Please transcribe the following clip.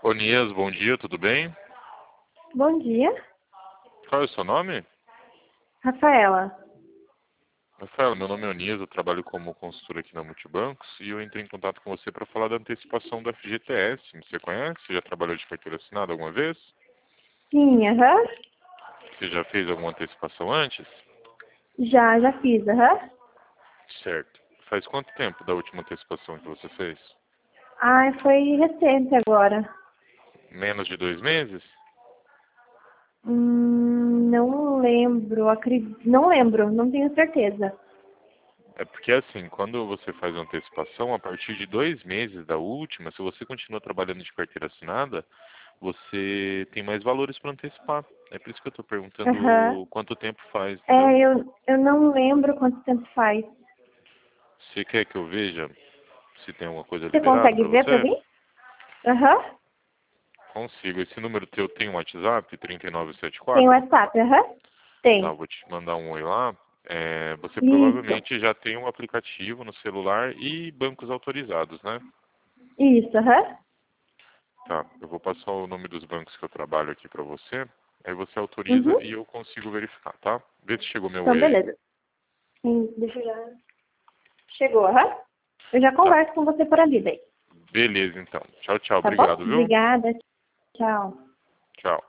Onias, bom dia, tudo bem? Bom dia, Qual é o seu nome? Rafaela. Rafael, meu nome é Onias, eu trabalho como consultor aqui na Multibancos e eu entrei em contato com você para falar da antecipação da FGTS. Você conhece? Você já trabalhou de carteira assinada alguma vez? Sim, aham. Você já fez alguma antecipação antes? Já fiz, aham. Certo. Faz quanto tempo da última antecipação que você fez? Ai, foi recente agora. Menos de 2 meses? Não lembro, não lembro, não tenho certeza. É porque assim, quando você faz uma antecipação, a partir de 2 meses da última, se você continua trabalhando de carteira assinada, você tem mais valores para antecipar. É por isso que eu estou Aham. perguntando quanto tempo faz, entendeu? Eu não lembro quanto tempo faz. Você quer que eu veja se tem alguma coisa Você liberada consegue para ver pra você? mim? Aham. Consigo. Esse número teu tem um WhatsApp, Tem 3974? WhatsApp, aham. Tá, Tem. vou te mandar um oi lá. Você Isso. provavelmente já tem um aplicativo no celular e bancos autorizados, né? Isso, aham. Tá, eu vou passar o nome dos bancos que eu trabalho aqui para você. Aí você autoriza Uhum. e eu consigo verificar, tá? Vê se chegou meu Então, oi aí. beleza. Deixa eu já... Chegou, aham. Eu já Tá, converso com você por ali, daí. beleza então. Tchau, tchau. Tá bom? Obrigado, viu? Obrigada. Tchau. Tchau.